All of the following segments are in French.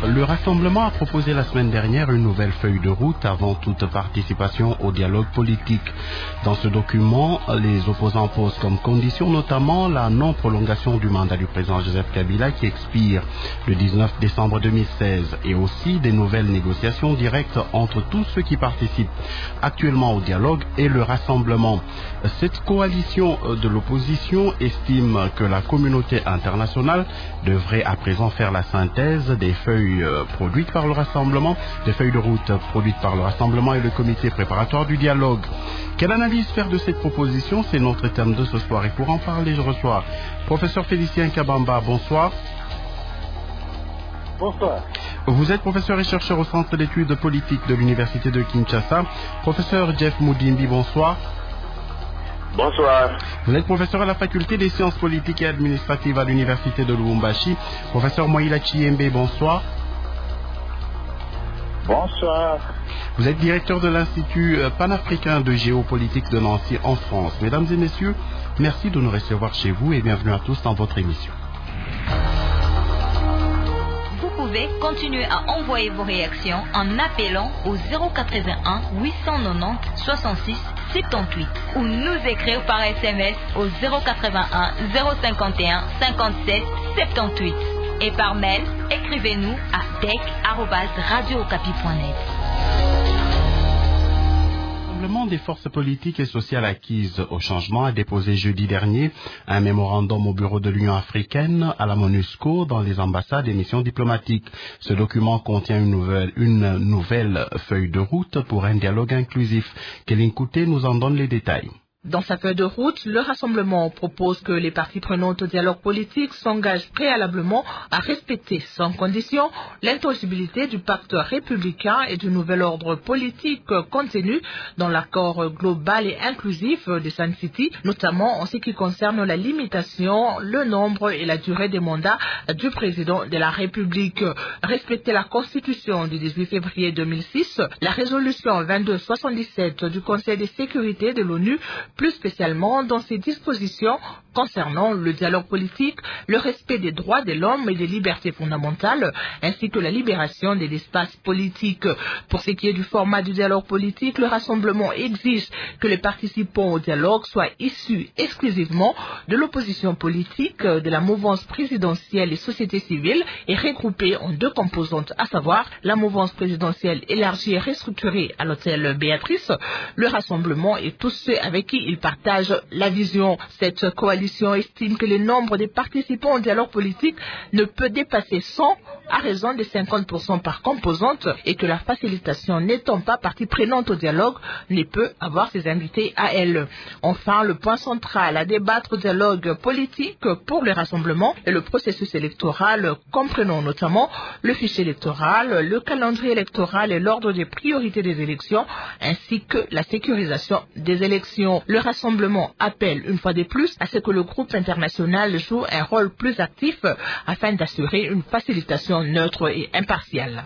Le Rassemblement a proposé la semaine dernière une nouvelle feuille de route avant toute participation au dialogue politique. Dans ce document, les opposants posent comme condition notamment la non-prolongation du mandat du président Joseph Kabila qui expire le 19 décembre 2016 et aussi des nouvelles négociations directes entre tous ceux qui participent actuellement au dialogue et le Rassemblement. Cette coalition de l'opposition estime que la communauté internationale devrait à présent faire la synthèse des feuilles produites par le Rassemblement, des feuilles de route produites par le Rassemblement et le comité préparatoire du dialogue. Quelle analyse faire de cette proposition? C'est notre thème de ce soir et pour en parler, je reçois professeur Félicien Kabamba. Bonsoir. Bonsoir. Vous êtes professeur et chercheur au Centre d'études politiques de l'Université de Kinshasa. Professeur Jeff Moudimbi, bonsoir. Bonsoir. Vous êtes professeur à la faculté des sciences politiques et administratives à l'Université de Lubumbashi. Professeur Moïla Chiembe, bonsoir. Bonsoir. Vous êtes directeur de l'Institut panafricain de géopolitique de Nancy en France. Mesdames et messieurs, merci de nous recevoir chez vous et bienvenue à tous dans votre émission. Vous pouvez continuer à envoyer vos réactions en appelant au 081 890 66 78 ou nous écrire par SMS au 081 051 57 78 et par mail, écrivez-nous à tech@radiookapi.net. Le Rassemblement des forces politiques et sociales acquises au changement a déposé jeudi dernier un mémorandum au bureau de l'Union africaine, à la MONUSCO, dans les ambassades et missions diplomatiques. Ce document contient une nouvelle feuille de route pour un dialogue inclusif. Kéline Kouté nous en donne les détails. Dans sa feuille de route, le Rassemblement propose que les parties prenantes au dialogue politique s'engagent préalablement à respecter sans condition l'intangibilité du pacte républicain et du nouvel ordre politique contenu dans l'accord global et inclusif de Sun City, notamment en ce qui concerne la limitation, le nombre et la durée des mandats du président de la République. Respecter la Constitution du 18 février 2006, la résolution 2277 du Conseil de sécurité de l'ONU, plus spécialement dans ses dispositions concernant le dialogue politique, le respect des droits de l'homme et des libertés fondamentales, ainsi que la libération de l'espace politique. Pour ce qui est du format du dialogue politique, le Rassemblement exige que les participants au dialogue soient issus exclusivement de l'opposition politique, de la mouvance présidentielle et société civile, et regroupés en deux composantes, à savoir la mouvance présidentielle élargie et restructurée à l'hôtel Béatrice, le Rassemblement et tous ceux avec qui il partage la vision. Cette coalition estime que le nombre de participants au dialogue politique ne peut dépasser 100 à raison de 50% par composante et que la facilitation n'étant pas partie prenante au dialogue ne peut avoir ses invités à elle. Enfin, le point central à débattre au dialogue politique pour le Rassemblement est le processus électoral comprenant notamment le fichier électoral, le calendrier électoral et l'ordre des priorités des élections ainsi que la sécurisation des élections. Le Rassemblement appelle une fois de plus à ce que le groupe international joue un rôle plus actif afin d'assurer une facilitation neutre et impartiale.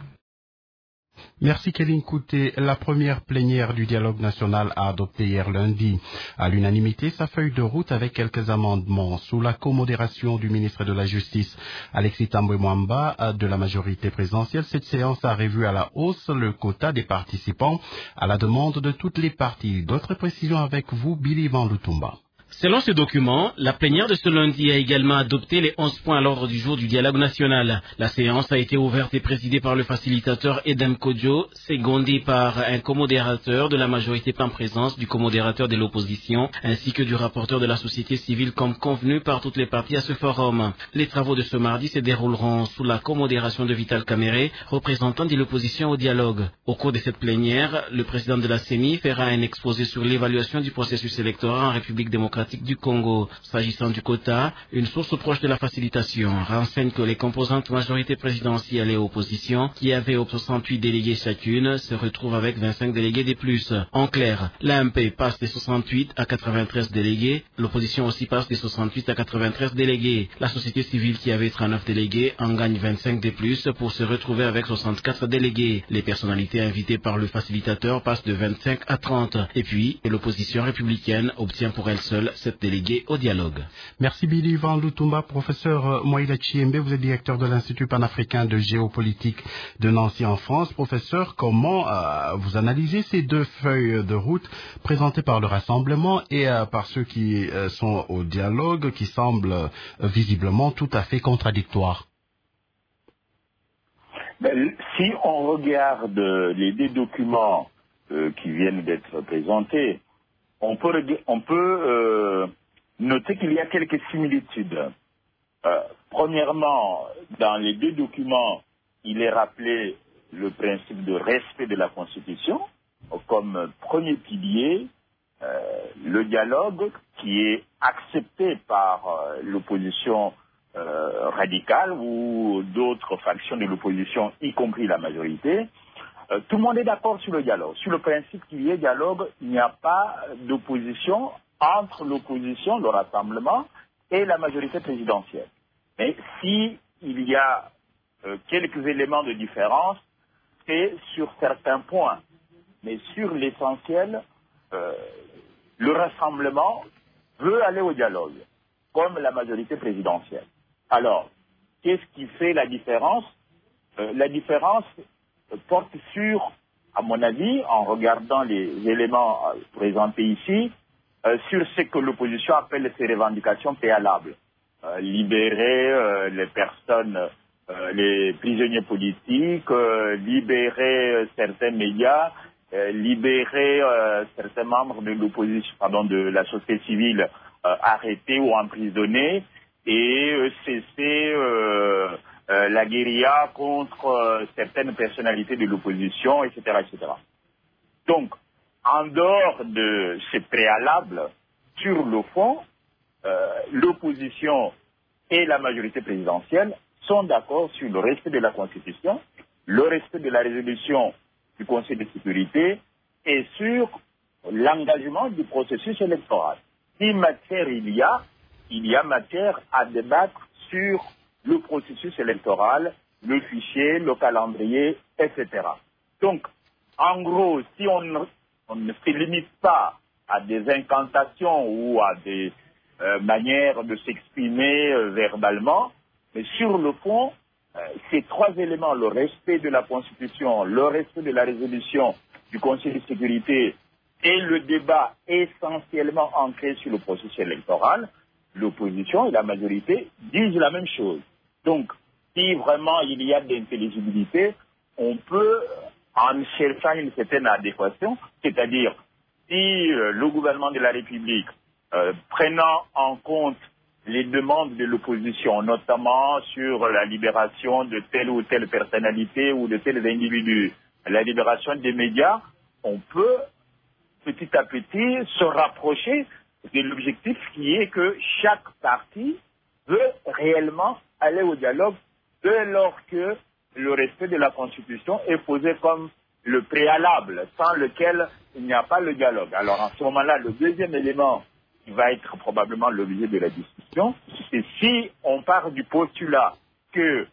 Merci Kéline Kouté. La première plénière du dialogue national a adopté hier lundi à l'unanimité sa feuille de route avec quelques amendements. Sous la comodération du ministre de la Justice, Alexis Tambwe Mwamba, de la majorité présidentielle, cette séance a revu à la hausse le quota des participants à la demande de toutes les parties. D'autres précisions avec vous, Billy Van Lutumba. Selon ce document, la plénière de ce lundi a également adopté les 11 points à l'ordre du jour du dialogue national. La séance a été ouverte et présidée par le facilitateur Edem Kodjo, secondé par un comodérateur de la majorité en présence du comodérateur de l'opposition, ainsi que du rapporteur de la société civile comme convenu par toutes les parties à ce forum. Les travaux de ce mardi se dérouleront sous la comodération de Vital Kamerhe, représentant de l'opposition au dialogue. Au cours de cette plénière, le président de la CENI fera un exposé sur l'évaluation du processus électoral en République démocratique du Congo. S'agissant du quota, une source proche de la facilitation renseigne que les composantes majorité présidentielle et opposition, qui avaient 68 délégués chacune, se retrouvent avec 25 délégués de plus. En clair, l'AMP passe de 68 à 93 délégués, l'opposition aussi passe de 68 à 93 délégués. La société civile, qui avait 39 délégués, en gagne 25 de plus pour se retrouver avec 64 délégués. Les personnalités invitées par le facilitateur passent de 25 à 30. Et puis, l'opposition républicaine obtient pour elle seule cette déléguée au dialogue. Merci Billy Van Lutumba. Professeur Moïla Chiembe, vous êtes directeur de l'Institut panafricain de géopolitique de Nancy en France. Professeur, comment vous analysez ces deux feuilles de route présentées par le Rassemblement et par ceux qui sont au dialogue, qui semblent visiblement tout à fait contradictoires? Si on regarde les deux documents qui viennent d'être présentés, on peut noter qu'il y a quelques similitudes. Premièrement, dans les deux documents, il est rappelé le principe de respect de la Constitution comme premier pilier, le dialogue qui est accepté par l'opposition radicale ou d'autres factions de l'opposition, y compris la majorité. Tout le monde est d'accord sur le dialogue. Sur le principe qu'il y ait dialogue, il n'y a pas d'opposition entre l'opposition, le Rassemblement, et la majorité présidentielle. Mais s'il y a quelques éléments de différence, c'est sur certains points. Mais sur l'essentiel, le Rassemblement veut aller au dialogue, comme la majorité présidentielle. Alors, qu'est-ce qui fait la différence? La différence porte sur, à mon avis, en regardant les éléments présentés ici, sur ce que l'opposition appelle ses revendications préalables. Libérer les personnes, les prisonniers politiques, libérer certains médias, libérer certains membres de l'opposition, de la société civile arrêtés ou emprisonnés, et cesser la guérilla contre certaines personnalités de l'opposition, etc., etc. Donc, en dehors de ces préalables, sur le fond, l'opposition et la majorité présidentielle sont d'accord sur le respect de la Constitution, le respect de la résolution du Conseil de sécurité et sur l'engagement du processus électoral. Si matière il y a matière à débattre sur le processus électoral, le fichier, le calendrier, etc. Donc, en gros, si on ne se limite pas à des incantations ou à des manières de s'exprimer verbalement, mais sur le fond, ces trois éléments, le respect de la Constitution, le respect de la résolution du Conseil de sécurité et le débat essentiellement ancré sur le processus électoral, l'opposition et la majorité disent la même chose. Donc, si vraiment il y a d'intelligibilité, on peut, en cherchant une certaine adéquation, c'est-à-dire si le gouvernement de la République, prenant en compte les demandes de l'opposition, notamment sur la libération de telle ou telle personnalité ou de tels individus, la libération des médias, on peut petit à petit se rapprocher de l'objectif qui est que chaque parti veut réellement aller au dialogue dès lors que le respect de la Constitution est posé comme le préalable, sans lequel il n'y a pas le dialogue. Alors en ce moment-là, le deuxième élément qui va être probablement l'objet de la discussion, c'est si on part du postulat que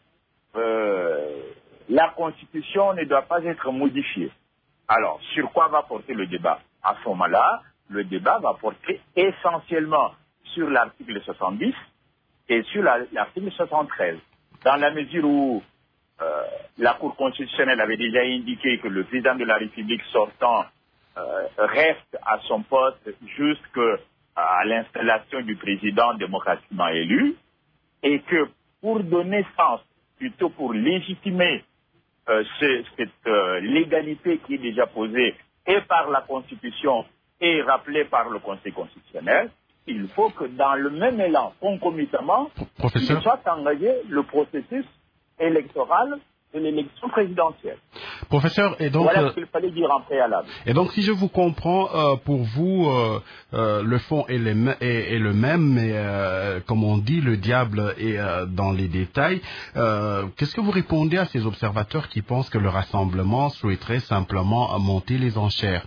la Constitution ne doit pas être modifiée. Alors, sur quoi va porter le débat? À ce moment-là, le débat va porter essentiellement sur l'article 70 et sur l'article 73. Dans la mesure où la Cour constitutionnelle avait déjà indiqué que le président de la République sortant reste à son poste jusqu'à l'installation du président démocratiquement élu, et que pour donner sens, plutôt pour légitimer cette légalité qui est déjà posée et par la Constitution et rappelée par le Conseil constitutionnel, il faut que dans le même élan, concomitamment, il soit engagé le processus électoral de l'élection présidentielle. Professeur, et donc, voilà ce qu'il fallait dire en préalable. Et donc, si je vous comprends, pour vous, le fond est le même, mais comme on dit, le diable est dans les détails. Qu'est-ce que vous répondez à ces observateurs qui pensent que le Rassemblement souhaiterait simplement monter les enchères?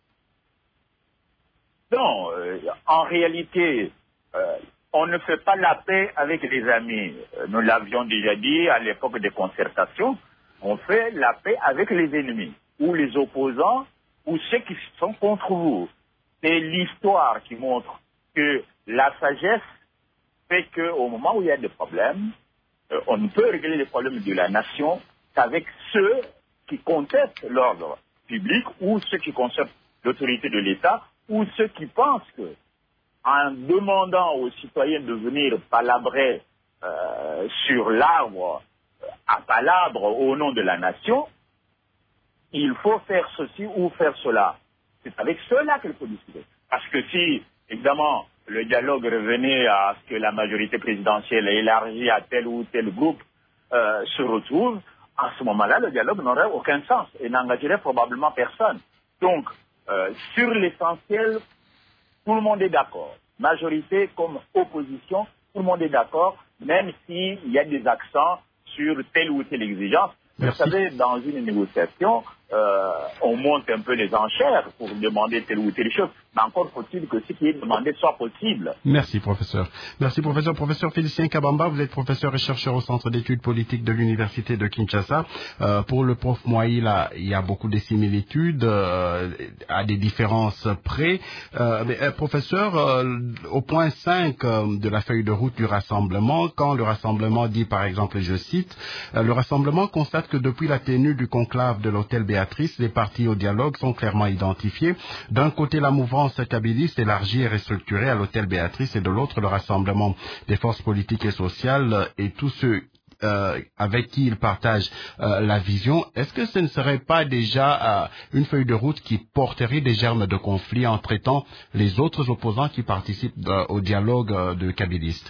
Non, en réalité, on ne fait pas la paix avec les amis. Nous l'avions déjà dit à l'époque des concertations. On fait la paix avec les ennemis, ou les opposants, ou ceux qui sont contre vous. C'est l'histoire qui montre que la sagesse fait qu'au moment où il y a des problèmes, on ne peut régler les problèmes de la nation qu'avec ceux qui contestent l'ordre public ou ceux qui contestent l'autorité de l'État ou ceux qui pensent que, en demandant aux citoyens de venir palabrer sur l'arbre à palabre au nom de la nation, il faut faire ceci ou faire cela. C'est avec cela qu'il faut discuter. Parce que si, évidemment, le dialogue revenait à ce que la majorité présidentielle élargie à tel ou tel groupe se retrouve, à ce moment-là, le dialogue n'aurait aucun sens et n'engagerait probablement personne. Donc, sur l'essentiel, tout le monde est d'accord. Majorité comme opposition, tout le monde est d'accord, même s'il y a des accents sur telle ou telle exigence. Merci. Vous savez, dans une négociation, on monte un peu les enchères pour demander telle ou telle chose. Mais encore faut-il que ce qui est demandé soit possible. Merci, professeur. Merci, professeur. Professeur Félicien Kabamba, vous êtes professeur et chercheur au Centre d'études politiques de l'Université de Kinshasa. Pour le prof Moïse, là, il y a beaucoup de similitudes, à des différences près. Professeur, au point 5 de la feuille de route du rassemblement, quand le rassemblement dit, par exemple, je cite, le rassemblement constate que depuis la tenue du conclave de l'hôtel Béatrice, les partis au dialogue sont clairement identifiés. D'un côté, la mouvance kabiliste élargie et restructurée à l'hôtel Béatrice et de l'autre, le rassemblement des forces politiques et sociales et tous ceux avec qui ils partagent la vision. Est-ce que ce ne serait pas déjà une feuille de route qui porterait des germes de conflit en traitant les autres opposants qui participent au dialogue de kabilistes?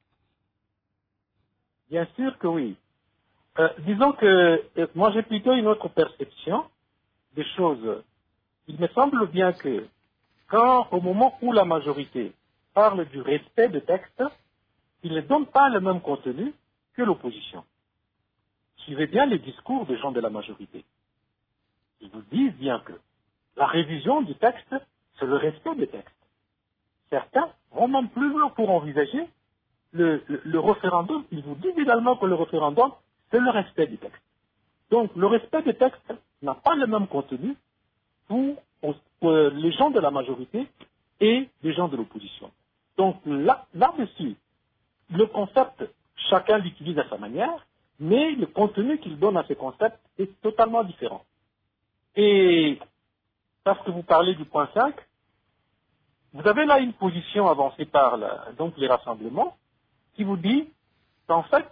Bien sûr que oui. Disons que moi j'ai plutôt une autre perception des choses. Il me semble bien que quand, au moment où la majorité parle du respect de texte, il ne donne pas le même contenu que l'opposition. Suivez bien les discours des gens de la majorité. Ils vous disent bien que la révision du texte, c'est le respect des textes. Certains vont même plus loin pour envisager le référendum. Ils vous disent également que le référendum, c'est le respect du texte. Donc, le respect des textes n'a pas le même contenu pour les gens de la majorité et les gens de l'opposition. Donc, là-dessus, le concept, chacun l'utilise à sa manière, mais le contenu qu'il donne à ce concept est totalement différent. Et, parce que vous parlez du point 5, vous avez là une position avancée par donc les rassemblements qui vous dit qu'en fait,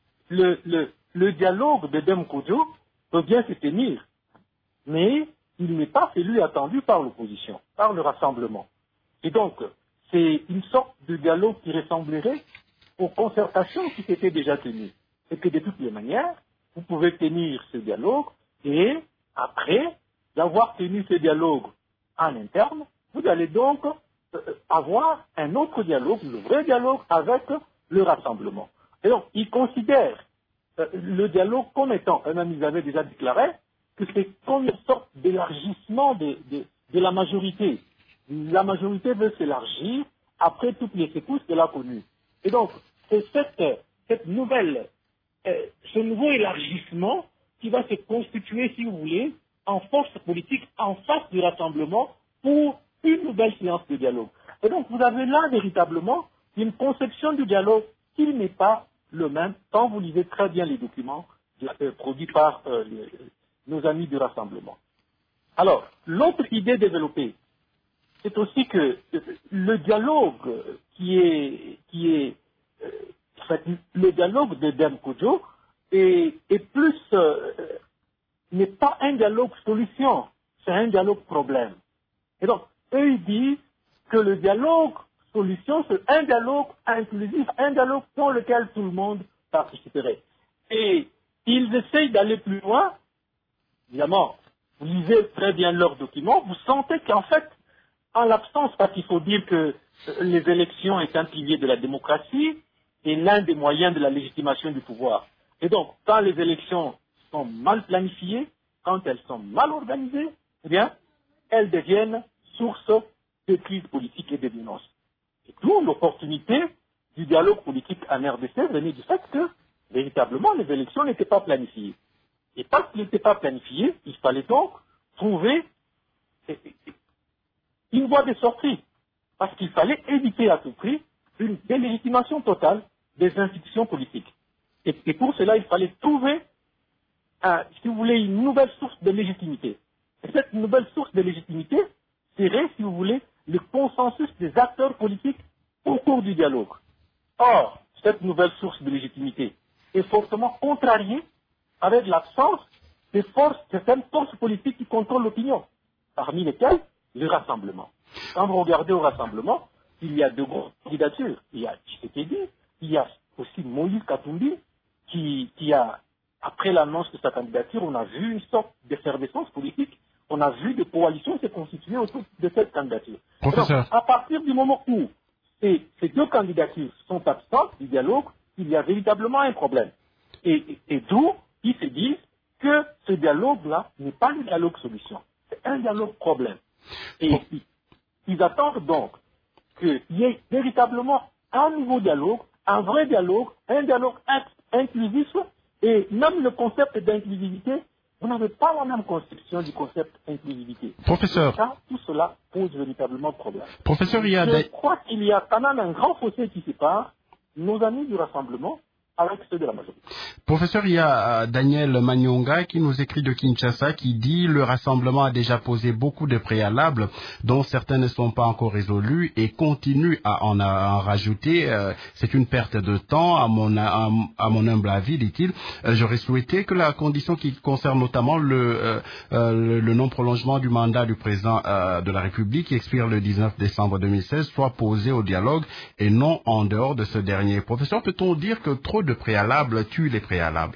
le dialogue de Dem Kodjo peut bien se tenir, mais il n'est pas celui attendu par l'opposition, par le rassemblement. Et donc, c'est une sorte de dialogue qui ressemblerait aux concertations qui s'étaient déjà tenues. Et que de toutes les manières, vous pouvez tenir ce dialogue et après d'avoir tenu ce dialogue en interne, vous allez donc avoir un autre dialogue, le vrai dialogue avec le rassemblement. Et donc, ils considèrent le dialogue comme étant, eux-mêmes ils avaient déjà déclaré, que c'est comme une sorte d'élargissement de la majorité. La majorité veut s'élargir après toutes les secousses qu'elle a connues. Et donc, c'est cette nouvelle, ce nouveau élargissement qui va se constituer, si vous voulez, en force politique en face du rassemblement pour une nouvelle séance de dialogue. Et donc, vous avez là véritablement une conception du dialogue qui n'est pas le même quand vous lisez très bien les documents produits par nos amis du rassemblement. Alors, l'autre idée développée, c'est aussi que le dialogue le dialogue de Dem Kodjo n'est pas un dialogue solution, c'est un dialogue problème. Et donc, eux, ils disent que le dialogue solution, c'est un dialogue inclusif, un dialogue dans lequel tout le monde participerait. Et ils essayent d'aller plus loin. Évidemment, vous lisez très bien leurs documents, vous sentez qu'en fait, en l'absence, parce qu'il faut dire que les élections est un pilier de la démocratie et l'un des moyens de la légitimation du pouvoir. Et donc, quand les élections sont mal planifiées, quand elles sont mal organisées, eh bien, elles deviennent source de crise politique et de violence. Et d'où l'opportunité du dialogue politique en RDC venait du fait que, véritablement, les élections n'étaient pas planifiées. Et parce qu'elles n'étaient pas planifiées, il fallait donc trouver une voie de sortie. parce qu'il fallait éviter à tout prix une délégitimation totale des institutions politiques. Et pour cela, il fallait trouver, si vous voulez, une nouvelle source de légitimité. Et cette nouvelle source de légitimité serait, si vous voulez, le consensus des acteurs politiques au cours du dialogue. Or, cette nouvelle source de légitimité est fortement contrariée avec l'absence de certaines forces politiques qui contrôlent l'opinion, parmi lesquelles le rassemblement. Quand vous regardez au rassemblement, il y a deux grosses candidatures. Il y a Tshisekedi, il y a aussi Moïse Katumbi, qui a, après l'annonce de sa candidature, on a vu une sorte d'effervescence politique, on a vu des coalitions se constituer autour de cette candidature. Professeur. Donc, à partir du moment où ces deux candidatures sont absentes du dialogue, il y a véritablement un problème. Et d'où ils se disent que ce dialogue-là n'est pas un dialogue solution, c'est un dialogue problème. Et ils attendent donc qu'il y ait véritablement un nouveau dialogue, un vrai dialogue, un dialogue inclusif, et même le concept d'inclusivité, vous n'avez pas la même conception du concept d'inclusivité. Professeur. Ça, tout cela pose véritablement problème. Professeur, Je crois qu'il y a quand même un grand fossé qui sépare nos amis du rassemblement avec ceux de la majorité. Professeur, il y a Daniel Manyonga qui nous écrit de Kinshasa qui dit le rassemblement a déjà posé beaucoup de préalables dont certains ne sont pas encore résolus et continue à en rajouter. C'est une perte de temps à mon humble avis, dit-il. J'aurais souhaité que la condition qui concerne notamment le non-prolongement du mandat du président de la République qui expire le 19 décembre 2016 soit posée au dialogue et non en dehors de ce dernier. Professeur, peut-on dire que trop de préalables tue les préalables?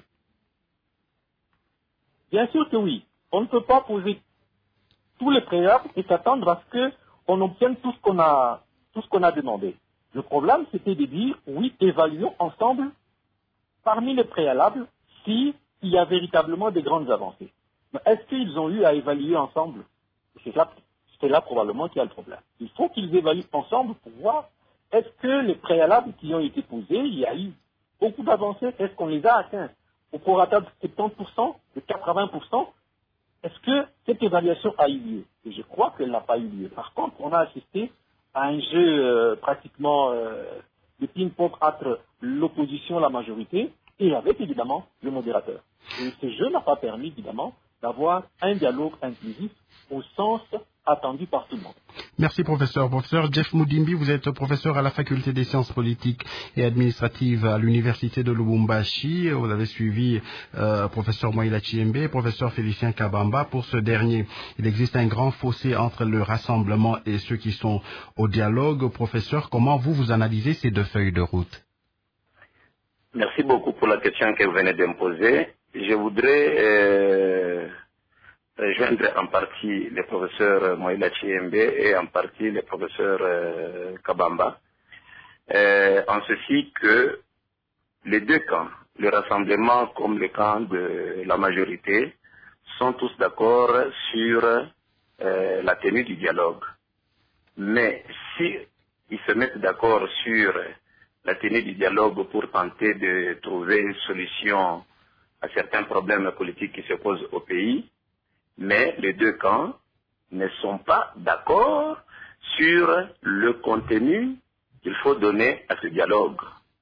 Bien sûr que oui. On ne peut pas poser tous les préalables et s'attendre à ce qu'on obtienne tout ce qu'on a demandé. Le problème, c'était de dire, oui, évaluons ensemble, parmi les préalables, s'il y a véritablement des grandes avancées. Mais est-ce qu'ils ont eu à évaluer ensemble? C'est là probablement qu'il y a le problème. Il faut qu'ils évaluent ensemble pour voir est-ce que les préalables qui ont été posés, il y a eu beaucoup d'avancées, est-ce qu'on les a atteints au prorata de 70%, de 80%? Est-ce que cette évaluation a eu lieu? Et je crois qu'elle n'a pas eu lieu. Par contre, on a assisté à un jeu pratiquement de ping-pong entre l'opposition et la majorité, et avec évidemment le modérateur. Et ce jeu n'a pas permis évidemment d'avoir un dialogue inclusif au sens attendu par tout le monde. Merci professeur. Professeur Jeff Moudimbi, vous êtes professeur à la faculté des sciences politiques et administratives à l'université de Lubumbashi. Vous avez suivi professeur Moïla Chiembe et professeur Félicien Kabamba. Pour ce dernier, il existe un grand fossé entre le rassemblement et ceux qui sont au dialogue. Professeur, comment vous analysez ces deux feuilles de route? Merci beaucoup pour la question que vous venez de me poser. Je voudrais rejoindre en partie le professeur Moïla Chiembe et en partie le professeur Kabamba, en ceci que les deux camps, le rassemblement comme le camp de la majorité, sont tous d'accord sur la tenue du dialogue. Mais si ils se mettent d'accord sur la tenue du dialogue pour tenter de trouver une solution à certains problèmes politiques qui se posent au pays, mais les deux camps ne sont pas d'accord sur le contenu qu'il faut donner à ce dialogue.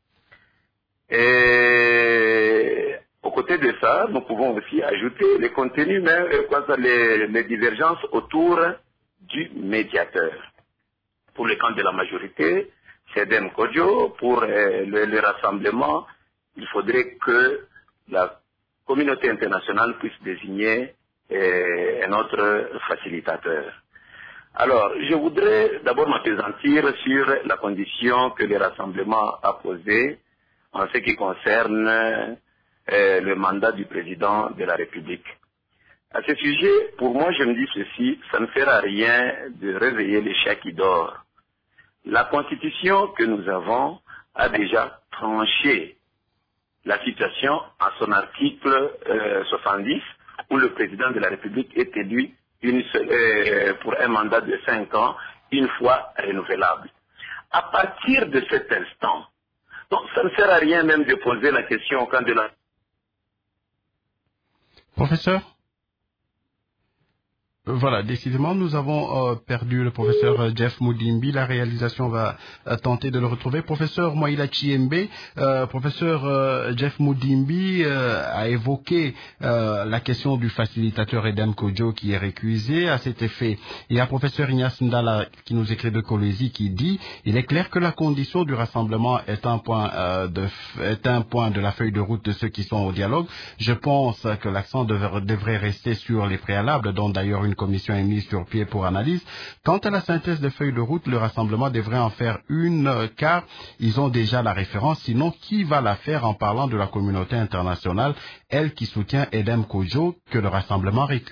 Et aux côtés de ça, nous pouvons aussi ajouter les contenus, même les divergences autour du médiateur. Pour le camp de la majorité, c'est Edem Kodjo. Pour le rassemblement, il faudrait que la communauté internationale puisse désigner un autre facilitateur. Alors, je voudrais d'abord m'appesantir sur la condition que le rassemblement a posée en ce qui concerne le mandat du président de la République. À ce sujet, pour moi, je me dis ceci, ça ne sert à rien de réveiller le chat qui dort. La constitution que nous avons a déjà tranché la situation à son article 70, où le président de la République est élu pour un mandat de 5 ans, une fois renouvelable. À partir de cet instant, donc ça ne sert à rien même de poser la question au camp de la... Professeur? Voilà, décidément, nous avons perdu le professeur Jeff Mudimbi. La réalisation va tenter de le retrouver. Professeur Moïla Chiembe, professeur Jeff Mudimbi a évoqué la question du facilitateur Edem Kodjo qui est récusé. À cet effet, il y a professeur Ignace Ndala qui nous écrit de Colosie qui dit « Il est clair que la condition du rassemblement est un point de la feuille de route de ceux qui sont au dialogue. Je pense que l'accent devrait rester sur les préalables, dont d'ailleurs une commission est mise sur pied pour analyse. Quant à la synthèse des feuilles de route, le rassemblement devrait en faire une, car ils ont déjà la référence. Sinon, qui va la faire en parlant de la communauté internationale, elle qui soutient Edem Kodjo, que le rassemblement récuse? »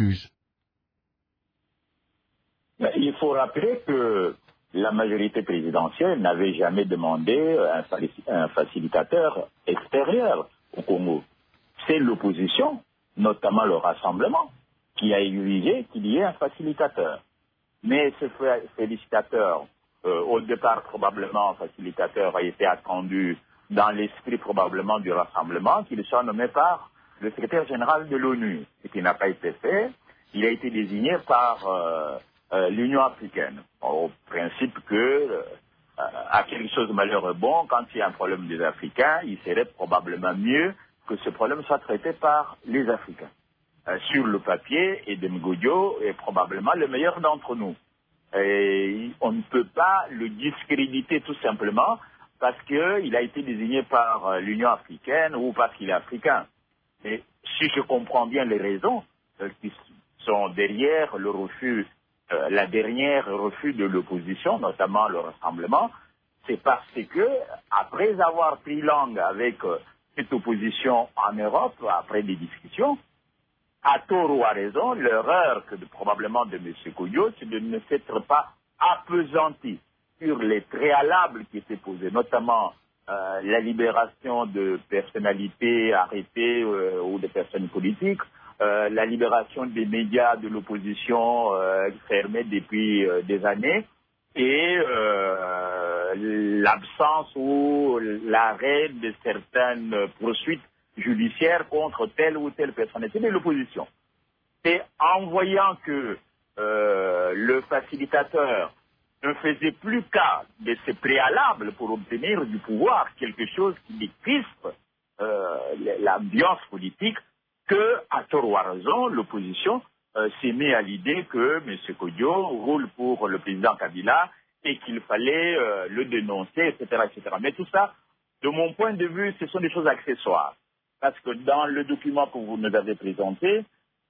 Il faut rappeler que la majorité présidentielle n'avait jamais demandé un facilitateur extérieur au Congo. C'est l'opposition, notamment le rassemblement, qui a exigé qu'il y ait un facilitateur. Mais ce facilitateur, au départ probablement facilitateur, a été attendu dans l'esprit probablement du rassemblement, qu'il soit nommé par le secrétaire général de l'ONU, ce qui n'a pas été fait. Il a été désigné par l'Union africaine, au principe que à quelque chose de malheureux bon, quand il y a un problème des Africains, il serait probablement mieux que ce problème soit traité par les Africains. Sur le papier, Edem Kodjo est probablement le meilleur d'entre nous. Et on ne peut pas le discréditer tout simplement parce qu'il a été désigné par l'Union africaine ou parce qu'il est africain. Et si je comprends bien les raisons qui sont derrière le refus, la dernière refus de l'opposition, notamment le rassemblement, c'est parce que, après avoir pris langue avec cette opposition en Europe, après des discussions, à tort ou à raison, l'erreur probablement de M. Kodjo, c'est de ne s'être pas appesanti sur les préalables qui étaient posés, notamment la libération de personnalités arrêtées ou de personnes politiques, la libération des médias de l'opposition fermés depuis des années, et l'absence ou l'arrêt de certaines poursuites judiciaire contre telle ou telle personnalité de l'opposition. C'est en voyant que le facilitateur ne faisait plus cas de ses préalables pour obtenir du pouvoir, quelque chose qui décrispe l'ambiance politique, que, à tort ou à raison, l'opposition s'est mis à l'idée que M. Kodjo roule pour le président Kabila et qu'il fallait le dénoncer, etc., etc. Mais tout ça, de mon point de vue, ce sont des choses accessoires. Parce que dans le document que vous nous avez présenté,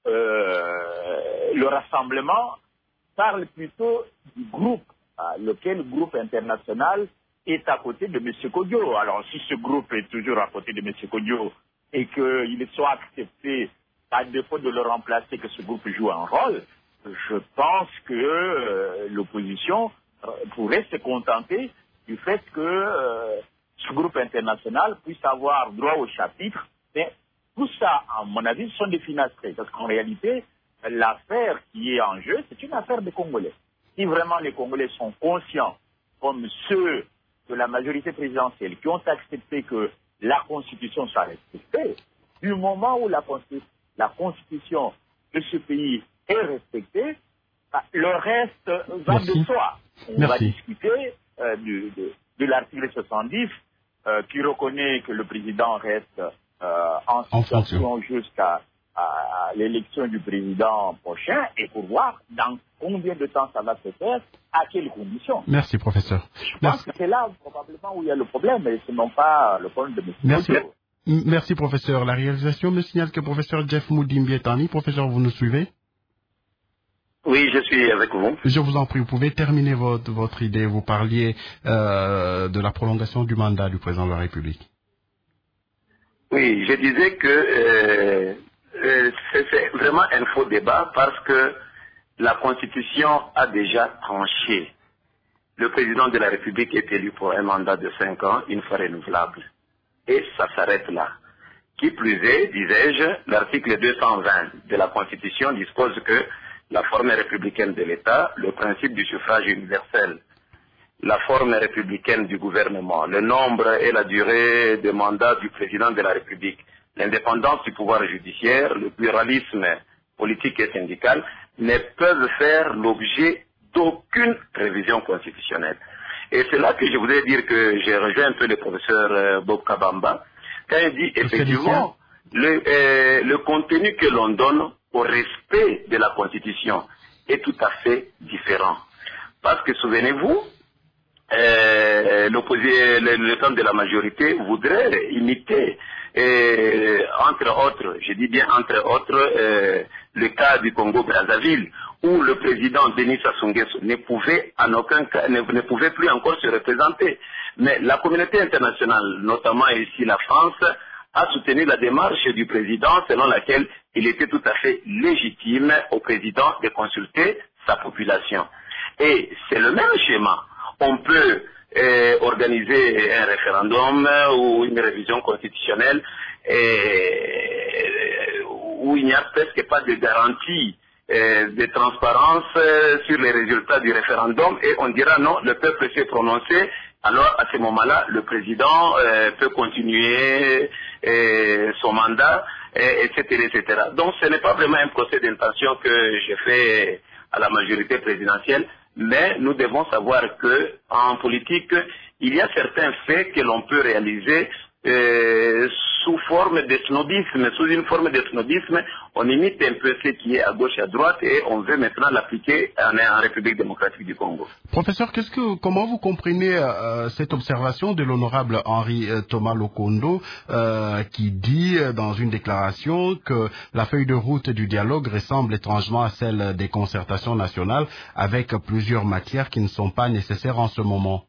le rassemblement parle plutôt du groupe, lequel groupe international est à côté de M. Kodjo. Alors si ce groupe est toujours à côté de M. Kodjo et qu'il soit accepté, à défaut de le remplacer, que ce groupe joue un rôle, je pense que l'opposition pourrait se contenter du fait que ce groupe international puisse avoir droit au chapitre. Mais tout ça, à mon avis, sont des finastrés. Parce qu'en réalité, l'affaire qui est en jeu, c'est une affaire des Congolais. Si vraiment les Congolais sont conscients, comme ceux de la majorité présidentielle, qui ont accepté que la Constitution soit respectée, du moment où la Constitution de ce pays est respectée, le reste va de soi. On va discuter de l'article 70 qui reconnaît que le président reste en situation jusqu'à l'élection du président prochain et pour voir dans combien de temps ça va se faire, à quelles conditions. Merci, professeur. Je pense que c'est là probablement où il y a le problème, et ce n'est pas le problème de M. Merci. Merci, professeur. La réalisation me signale que professeur Jeff Mudimbi est en ligne. Professeur, vous nous suivez? Oui, je suis avec vous. Je vous en prie, vous pouvez terminer votre idée. Vous parliez de la prolongation du mandat du président de la République. Oui, je disais que c'est vraiment un faux débat parce que la Constitution a déjà tranché. Le président de la République est élu pour un mandat de 5 ans, une fois renouvelable. Et ça s'arrête là. Qui plus est, disais-je, l'article 220 de la Constitution dispose que la forme républicaine de l'État, le principe du suffrage universel, la forme républicaine du gouvernement, le nombre et la durée de mandat du président de la République, l'indépendance du pouvoir judiciaire, le pluralisme politique et syndical, ne peuvent faire l'objet d'aucune révision constitutionnelle. Et c'est là que je voudrais dire que j'ai rejoint un peu le professeur Bob Kabamba, quand il dit effectivement le contenu que l'on donne au respect de la Constitution est tout à fait différent. Parce que souvenez-vous, le camp de la majorité voudrait imiter, entre autres, je dis bien entre autres, le cas du Congo-Brazzaville, où le président Denis Sassou Nguesso ne pouvait en aucun cas, ne pouvait plus encore se représenter. Mais la communauté internationale, notamment ici la France, a soutenu la démarche du président selon laquelle il était tout à fait légitime au président de consulter sa population. Et c'est le même schéma. On peut organiser un référendum ou une révision constitutionnelle où il n'y a presque pas de garantie de transparence sur les résultats du référendum et on dira non, le peuple s'est prononcé, alors à ce moment-là, le président peut continuer son mandat, etc., etc. Donc ce n'est pas vraiment un procès d'intention que je fais à la majorité présidentielle, mais nous devons savoir que en politique, il y a certains faits que l'on peut réaliser sous forme de snobisme. Sous une forme de snobisme, on imite un peu ce qui est à gauche et à droite et on veut maintenant l'appliquer en République démocratique du Congo. Professeur, comment vous comprenez cette observation de l'honorable Henri Thomas Lokondo qui dit dans une déclaration que la feuille de route du dialogue ressemble étrangement à celle des concertations nationales avec plusieurs matières qui ne sont pas nécessaires en ce moment?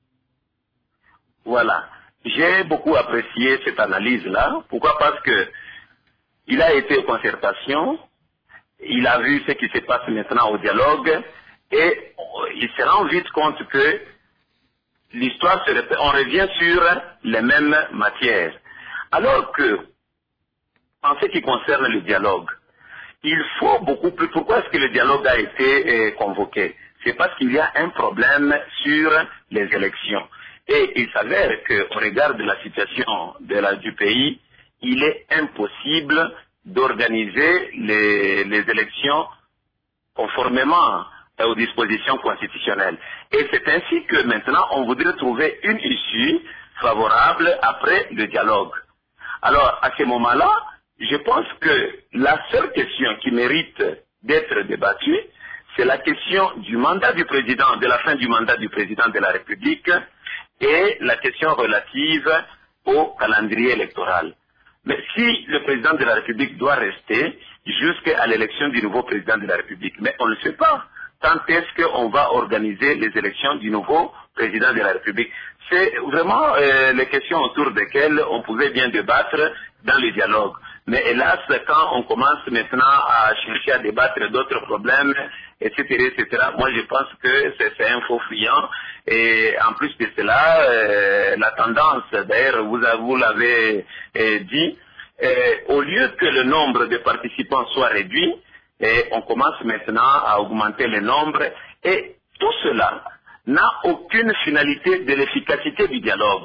Voilà. J'ai beaucoup apprécié cette analyse-là. Pourquoi? Parce que il a été aux concertations, il a vu ce qui se passe maintenant au dialogue, et il se rend vite compte que l'histoire se répète, on revient sur les mêmes matières. Alors que, en ce qui concerne le dialogue, il faut beaucoup plus. Pourquoi est-ce que le dialogue a été convoqué? C'est parce qu'il y a un problème sur les élections. Et il s'avère qu'au regard de la situation du pays, il est impossible d'organiser les élections conformément aux dispositions constitutionnelles. Et c'est ainsi que maintenant on voudrait trouver une issue favorable après le dialogue. Alors à ce moment-là, je pense que la seule question qui mérite d'être débattue, c'est la question du mandat du président, de la fin du mandat du président de la République, et la question relative au calendrier électoral. Mais si le président de la République doit rester jusqu'à l'élection du nouveau président de la République, mais on ne sait pas quand est-ce qu'on va organiser les élections du nouveau président de la République. C'est vraiment les questions autour desquelles on pouvait bien débattre dans le dialogue. Mais hélas, quand on commence maintenant à chercher à débattre d'autres problèmes, etc., etc., moi je pense que c'est un faux fuyant. Et en plus de cela, la tendance, d'ailleurs vous l'avez dit, au lieu que le nombre de participants soit réduit, on commence maintenant à augmenter le nombre. Et tout cela n'a aucune finalité de l'efficacité du dialogue.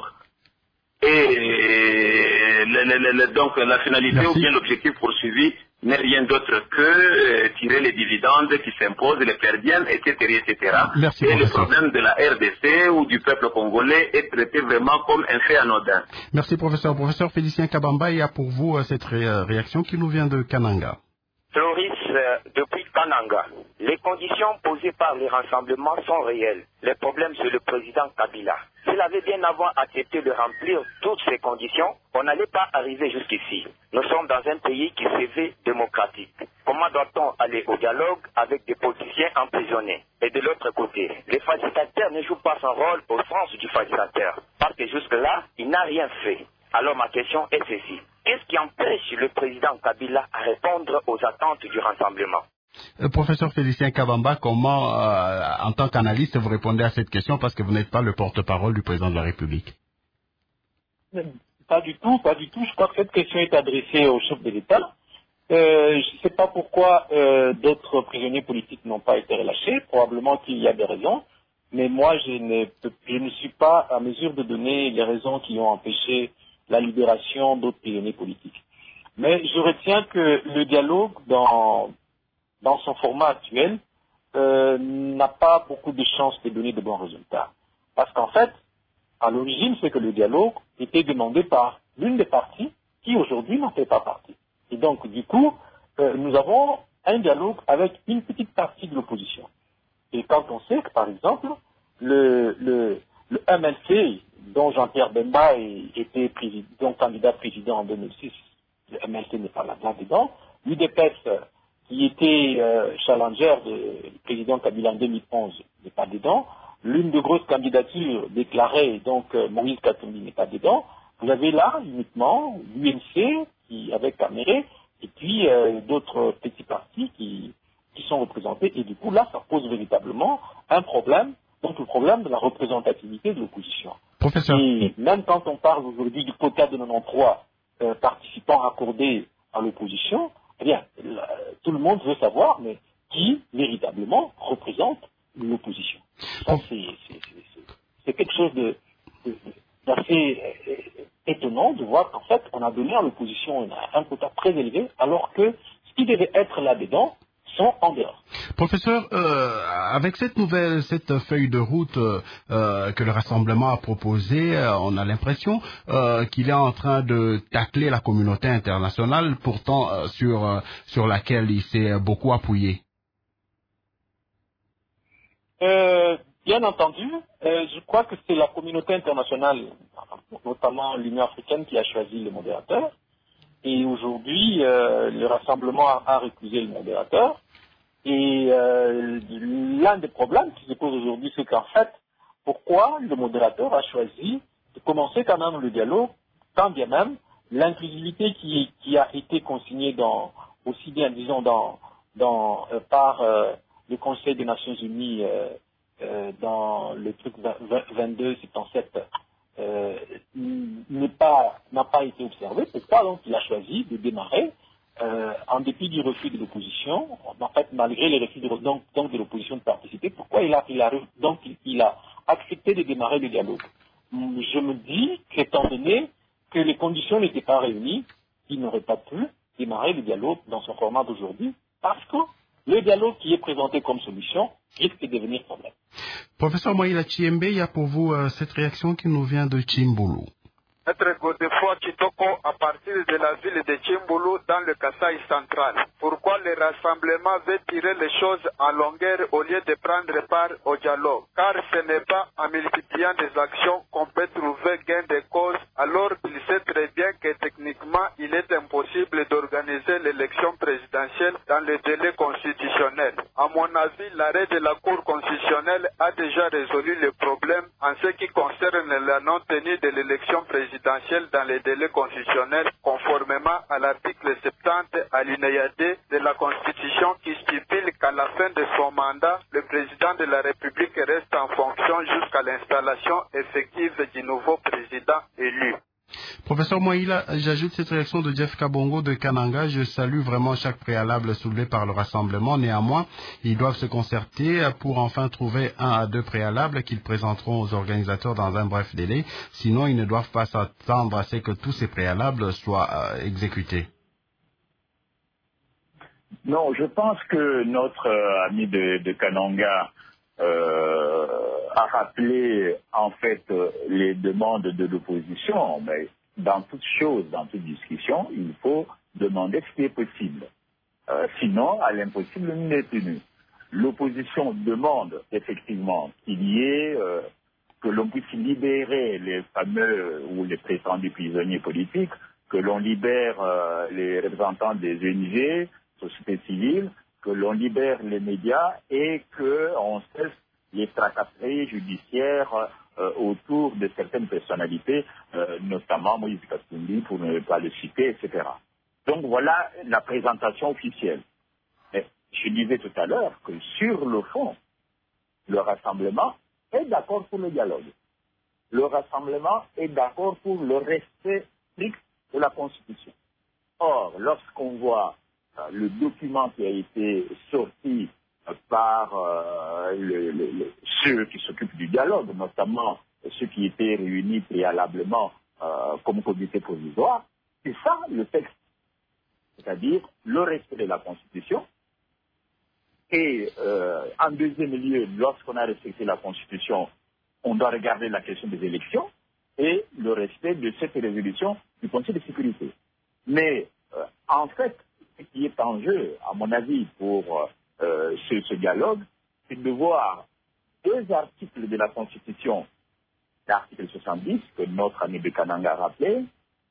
Et donc la finalité ou bien l'objectif poursuivi n'est rien d'autre que tirer les dividendes qui s'imposent, les perdiennes, etc., etc. Merci, et le problème de la RDC ou du peuple congolais est traité vraiment comme un fait anodin. Merci professeur. Professeur Félicien Kabamba, il y a pour vous cette réaction qui nous vient de Kananga. Floris, depuis Kananga, les conditions posées par les rassemblements sont réelles. Le problème, c'est le président Kabila. S'il avait bien avant accepté de remplir toutes ces conditions, on n'allait pas arriver jusqu'ici. Nous sommes dans un pays qui se veut démocratique. Comment doit-on aller au dialogue avec des politiciens emprisonnés? Et de l'autre côté, le facilitateur ne joue pas son rôle au sens du facilitateur. Parce que jusque-là, il n'a rien fait. Alors ma question est ceci. Qu'est-ce qui empêche le président Kabila à répondre aux attentes du rassemblement? Professeur Félicien Kabamba, comment, en tant qu'analyste, vous répondez à cette question parce que vous n'êtes pas le porte-parole du président de la République? Pas du tout, pas du tout. Je crois que cette question est adressée au chef de l'État. Je ne sais pas pourquoi d'autres prisonniers politiques n'ont pas été relâchés. Probablement qu'il y a des raisons. Mais moi, je ne suis pas à mesure de donner les raisons qui ont empêché la libération d'autres prisonniers politiques. Mais je retiens que le dialogue dans dans son format actuel, n'a pas beaucoup de chances de donner de bons résultats. Parce qu'en fait, à l'origine, c'est que le dialogue était demandé par l'une des parties qui aujourd'hui n'en fait pas partie. Et donc, du coup, nous avons un dialogue avec une petite partie de l'opposition. Et quand on sait que, par exemple, le MLC, dont Jean-Pierre Bemba était candidat président en 2006, le MLC n'est pas là-dedans, l'UDPS, qui était challenger du président Kabila en 2011, n'est pas dedans. L'une des grosses candidatures déclarées, donc Moïse Katumbi n'est pas dedans. Vous avez là uniquement l'UNC avec Caméré et puis d'autres petits partis qui sont représentés. Et du coup, là, ça pose véritablement un problème, donc le problème de la représentativité de l'opposition. Professeur. Et même quand on parle aujourd'hui du quota de 93 participants accordés à l'opposition, eh bien, tout le monde veut savoir, mais qui véritablement représente l'opposition. Ça, c'est quelque chose d'assez étonnant de voir qu'en fait, on a donné à l'opposition un quota très élevé, alors que ce qui devait être là-dedans sont en dehors. Professeur, avec cette feuille de route que le Rassemblement a proposée, on a l'impression qu'il est en train de tacler la communauté internationale, pourtant sur laquelle il s'est beaucoup appuyé. Bien entendu, je crois que c'est la communauté internationale, notamment l'Union africaine, qui a choisi le modérateur. Et aujourd'hui, le Rassemblement a récusé le modérateur. Et l'un des problèmes qui se pose aujourd'hui, c'est qu'en fait, pourquoi le modérateur a choisi de commencer quand même le dialogue, tant bien même l'inclusivité qui a été consignée aussi bien, disons, par le Conseil des Nations Unies dans le truc 2277 n'a pas été observé. Pourquoi donc il a choisi de démarrer en dépit du refus de l'opposition, en fait malgré les refus de l'opposition de participer, pourquoi il a accepté de démarrer le dialogue? Je me dis qu'étant donné que les conditions n'étaient pas réunies, il n'aurait pas pu démarrer le dialogue dans son format d'aujourd'hui, parce que le dialogue qui est présenté comme solution risque de devenir problème. Professeur Moïla Chiembe, il y a pour vous cette réaction qui nous vient de Chimbulu. Maître Godefroid Kitoko à partir de la ville de Chimbulu dans le Kasaï central. Pourquoi le rassemblement veut tirer les choses en longueur au lieu de prendre part au dialogue? Car ce n'est pas en multipliant des actions qu'on peut trouver gain de cause, alors qu'il sait très bien que techniquement il est impossible d'organiser l'élection présidentielle dans le délai constitutionnel. À mon avis, l'arrêt de la Cour constitutionnelle a déjà résolu le problème en ce qui concerne la non-tenue de l'élection présidentielle dans les délais constitutionnels, conformément à l'article 70 alinéa 2 de la Constitution qui stipule qu'à la fin de son mandat, le président de la République reste en fonction jusqu'à l'installation effective du nouveau président élu. Professeur Moïla, j'ajoute cette réaction de Jeff Kabongo de Kananga. Je salue vraiment chaque préalable soulevé par le Rassemblement. Néanmoins, ils doivent se concerter pour enfin trouver 1 à 2 préalables qu'ils présenteront aux organisateurs dans un bref délai. Sinon, ils ne doivent pas s'attendre à ce que tous ces préalables soient exécutés. Non, je pense que notre ami de Kananga a rappelé en fait les demandes de l'opposition, mais dans toute chose, dans toute discussion, il faut demander ce qui est possible. Sinon, à l'impossible, il n'est tenu. L'opposition demande effectivement qu'il y ait, que l'on puisse libérer les fameux ou les prétendus prisonniers politiques, que l'on libère les représentants des ONG, société civile, que l'on libère les médias et qu'on cesse les tracasseries judiciaires autour de certaines personnalités, notamment Moïse Katumbi, pour ne pas le citer, etc. Donc voilà la présentation officielle. Mais je disais tout à l'heure que sur le fond, le Rassemblement est d'accord pour le dialogue. Le Rassemblement est d'accord pour le respect strict de la Constitution. Or, lorsqu'on voit le document qui a été sorti par ceux qui s'occupent du dialogue, notamment ceux qui étaient réunis préalablement comme comité provisoire, c'est ça le texte. C'est-à-dire le respect de la Constitution, Et en deuxième lieu, lorsqu'on a respecté la Constitution, on doit regarder la question des élections et le respect de cette résolution du Conseil de sécurité. Mais en fait, ce qui est en jeu, à mon avis, pour ce dialogue, c'est de voir deux articles de la Constitution, l'article 70, que notre ami de Kananga a rappelé,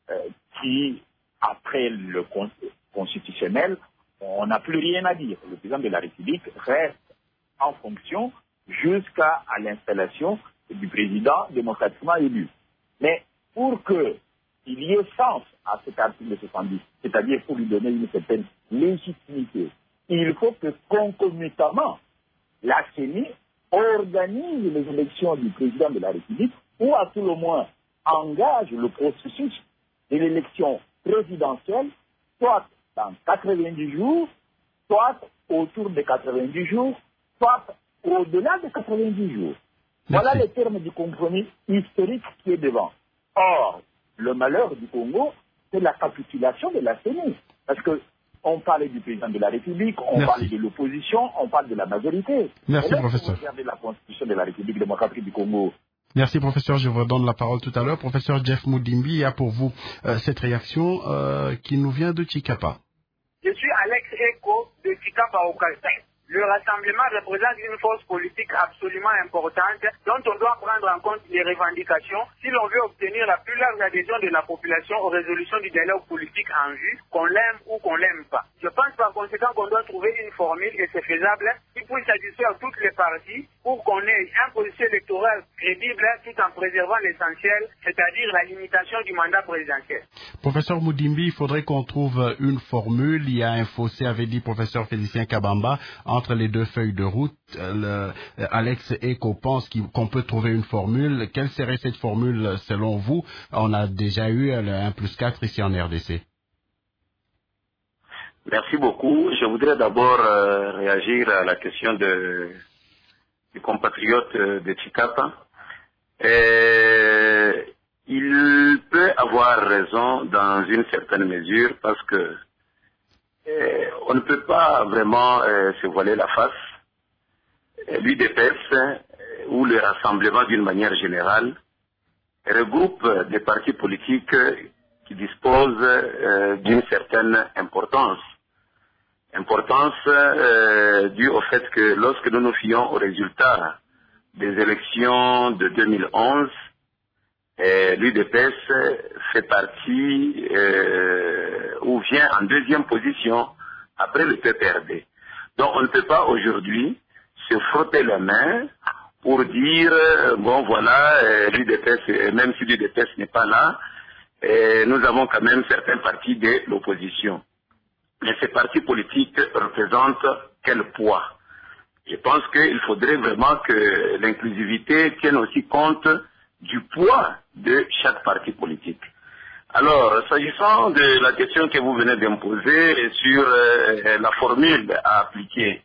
qui, après le constitutionnel, on n'a plus rien à dire. Le président de la République reste en fonction jusqu'à l'installation du président démocratiquement élu. Mais pour qu'il y ait sens à cet article 70, c'est-à-dire pour lui donner une certaine légitimité, il faut que concomitamment la CENI organise les élections du président de la République ou à tout le moins engage le processus de l'élection présidentielle, soit dans 90 jours, soit autour de 90 jours, soit au-delà de 90 jours. Merci. Voilà les termes du compromis historique qui est devant. Or, le malheur du Congo, c'est la capitulation de la CENI. Parce que on parlait du président de la République, on parlait de l'opposition, on parle de la majorité. Merci, professeur. Regardez la Constitution de la République démocratique du Congo. Merci, professeur. Je vous redonne la parole tout à l'heure. Professeur Jeff Mudimbi, il y a pour vous cette réaction qui nous vient de Chikapa. Je suis Alex Eko de Chikapa au Kasai. Le rassemblement représente une force politique absolument importante dont on doit prendre en compte les revendications si l'on veut obtenir la plus large adhésion de la population aux résolutions du dialogue politique en vue, qu'on l'aime ou qu'on l'aime pas. Je pense par conséquent qu'on doit trouver une formule, et c'est faisable, qui puisse satisfaire toutes les parties pour qu'on ait un processus électoral crédible tout en préservant l'essentiel, c'est-à-dire la limitation du mandat présidentiel. Professeur Mudimbi, il faudrait qu'on trouve une formule. Il y a un fossé, avait dit professeur Félicien Kabamba, entre les deux feuilles de route. Alex Eko pense qu'on peut trouver une formule. Quelle serait cette formule selon vous? On a déjà eu le 1+4 ici en RDC. Merci beaucoup. Je voudrais d'abord réagir à la question du compatriote de Chikapa. Il peut avoir raison dans une certaine mesure parce que on ne peut pas vraiment se voiler la face. L'UDPS ou le rassemblement d'une manière générale regroupe des partis politiques qui disposent d'une certaine importance. Importance due au fait que lorsque nous nous fions aux résultats des élections de 2011, l'UDPS fait partie ou vient en deuxième position après le PPRD. Donc on ne peut pas aujourd'hui se frotter la main pour dire bon voilà l'UDPS, même si l'UDPS n'est pas là, nous avons quand même certains partis de l'opposition. Mais ces partis politiques représentent quel poids? Je pense qu'il faudrait vraiment que l'inclusivité tienne aussi compte du poids de chaque parti politique. Alors, s'agissant de la question que vous venez d'imposer sur la formule à appliquer,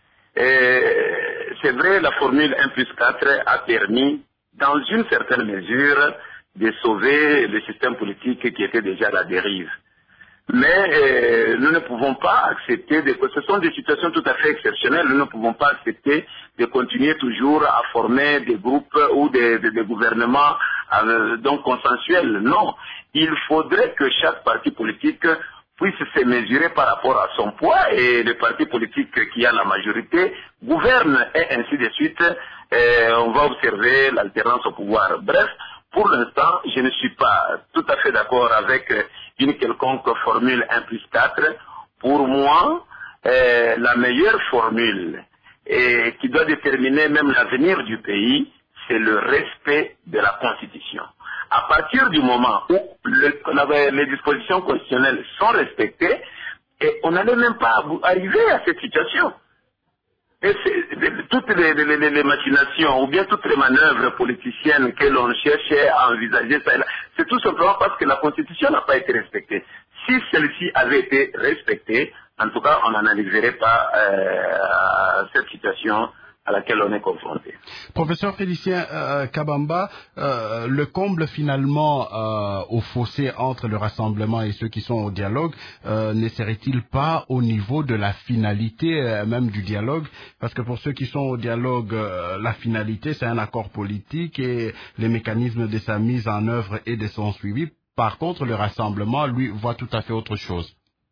c'est vrai, la formule 1+4 a permis, dans une certaine mesure, de sauver le système politique qui était déjà à la dérive. Mais nous ne pouvons pas accepter, ce sont des situations tout à fait exceptionnelles, nous ne pouvons pas accepter de continuer toujours à former des groupes ou des gouvernements donc consensuels. Non, il faudrait que chaque parti politique puisse se mesurer par rapport à son poids et le parti politique qui a la majorité gouverne et ainsi de suite. On va observer l'alternance au pouvoir. Bref, pour l'instant, je ne suis pas tout à fait d'accord avec une quelconque formule 1+4. Pour moi, la meilleure formule qui doit déterminer même l'avenir du pays, c'est le respect de la Constitution. À partir du moment où les dispositions constitutionnelles sont respectées, et on n'allait même pas arriver à cette situation. Et toutes les machinations ou bien toutes les manœuvres politiciennes que l'on cherchait à envisager, c'est tout simplement parce que la Constitution n'a pas été respectée. Si celle-ci avait été respectée, en tout cas, on n'en arriverait pas à cette situation à laquelle on est confronté. Professeur Félicien Kabamba, le comble finalement au fossé entre le rassemblement et ceux qui sont au dialogue ne serait-il pas au niveau de la finalité même du dialogue? Parce que pour ceux qui sont au dialogue, la finalité c'est un accord politique et les mécanismes de sa mise en œuvre et de son suivi. Par contre, le rassemblement, lui, voit tout à fait autre chose.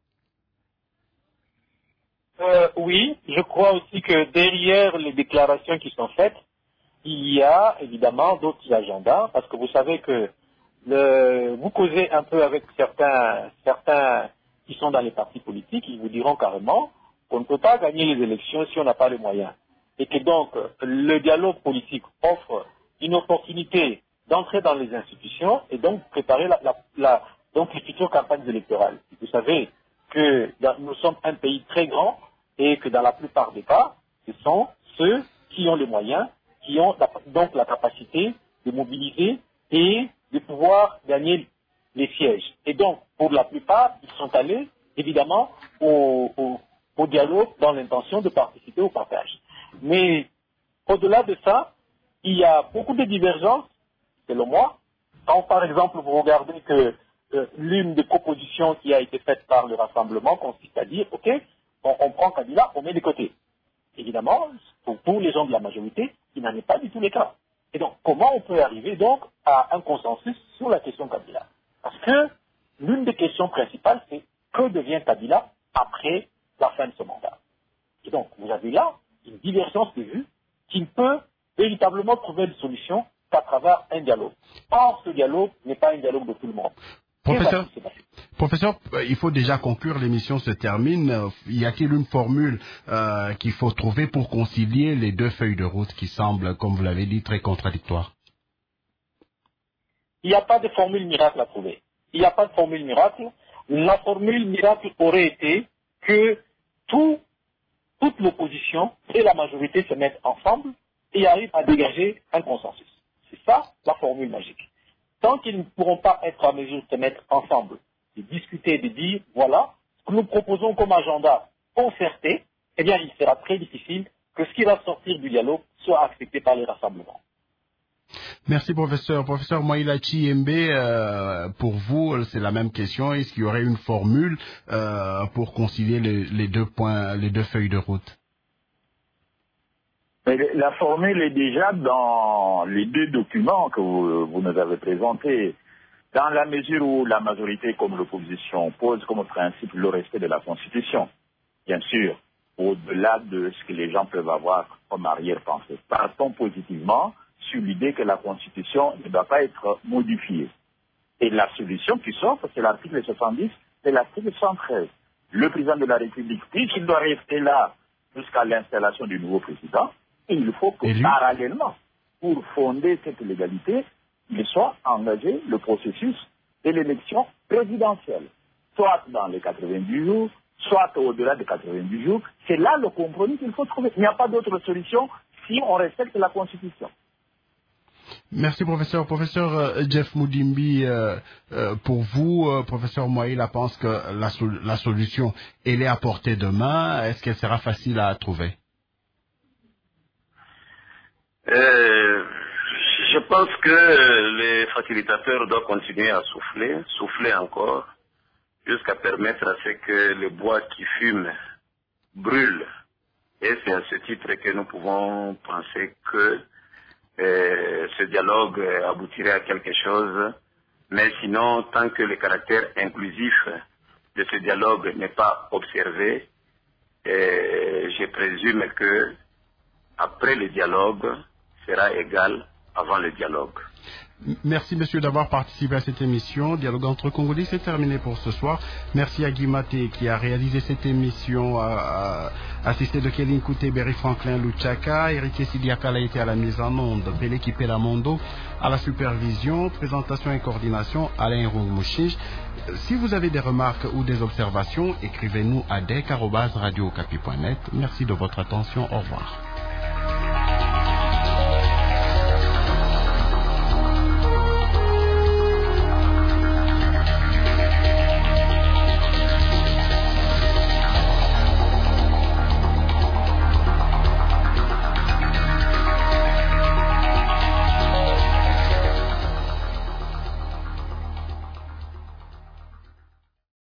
Oui, je crois aussi que derrière les déclarations qui sont faites, il y a évidemment d'autres agendas, parce que vous savez que vous causez un peu avec certains qui sont dans les partis politiques, ils vous diront carrément qu'on ne peut pas gagner les élections si on n'a pas les moyens. Et que donc le dialogue politique offre une opportunité d'entrer dans les institutions et donc préparer donc les futures campagnes électorales. Vous savez que nous sommes un pays très grand et que dans la plupart des cas, ce sont ceux qui ont les moyens, qui ont donc la capacité de mobiliser et de pouvoir gagner les sièges. Et donc, pour la plupart, ils sont allés, évidemment, au dialogue dans l'intention de participer au partage. Mais au-delà de ça, il y a beaucoup de divergences, selon moi. Quand, par exemple, vous regardez que l'une des propositions qui a été faite par le Rassemblement consiste à dire, OK, on prend Kabila, on met de côté. Évidemment, pour les gens de la majorité, il n'en est pas du tout le cas. Et donc, comment on peut arriver donc à un consensus sur la question Kabila? Parce que l'une des questions principales, c'est que devient Kabila après la fin de ce mandat? Et donc, vous avez là une divergence de vues qui ne peut véritablement trouver une solution qu'à travers un dialogue. Or, ce dialogue n'est pas un dialogue de tout le monde. Professeur, il faut déjà conclure, l'émission se termine. Y a-t-il une formule qu'il faut trouver pour concilier les deux feuilles de route qui semblent, comme vous l'avez dit, très contradictoires? Il n'y a pas de formule miracle à trouver. Il n'y a pas de formule miracle. La formule miracle aurait été que toute l'opposition et la majorité se mettent ensemble et arrivent à dégager un consensus. C'est ça la formule magique. Tant qu'ils ne pourront pas être en mesure de se mettre ensemble, de discuter, de dire, voilà, ce que nous proposons comme agenda concerté, eh bien, il sera très difficile que ce qui va sortir du dialogue soit accepté par les rassemblements. Merci, professeur. Professeur Moïla Chiembe, pour vous, c'est la même question. Est-ce qu'il y aurait une formule pour concilier les deux feuilles de route? La formule est déjà dans les deux documents que vous nous avez présentés. Dans la mesure où la majorité comme l'opposition pose comme principe le respect de la Constitution. Bien sûr, au-delà de ce que les gens peuvent avoir comme arrière-pensée. Partons positivement sur l'idée que la Constitution ne doit pas être modifiée. Et la solution qui s'offre, c'est l'article 70 et l'article 113. Le président de la République, puisqu'il doit rester là jusqu'à l'installation du nouveau président, et il faut que parallèlement, pour fonder cette légalité, il soit engagé le processus de l'élection présidentielle, soit dans les 90 jours, soit au-delà des 90 jours. C'est là le compromis qu'il faut trouver. Il n'y a pas d'autre solution si on respecte la Constitution. Merci, professeur. Professeur Jeff Moudimbi, pour vous, professeur Moïla pense que la solution, elle est à portée de main. Est-ce qu'elle sera facile à trouver? Je pense que les facilitateurs doivent continuer à souffler encore, jusqu'à permettre à ce que le bois qui fume brûle. Et c'est à ce titre que nous pouvons penser que ce dialogue aboutirait à quelque chose. Mais sinon, tant que le caractère inclusif de ce dialogue n'est pas observé, je présume que après le dialogue sera égal avant le dialogue. Merci, monsieur, d'avoir participé à cette émission. Dialogue entre Congolais, c'est terminé pour ce soir. Merci à Guy Maté qui a réalisé cette émission, assisté de Kéline Kouté, Berry Franklin Luchaka, Eric Sidiakala était à la mise en onde, Bélé Kipelamondo à la supervision, présentation et coordination, Alain Roumouchich. Si vous avez des remarques ou des observations, écrivez-nous à dec@radiocapi.net. Merci de votre attention. Au revoir.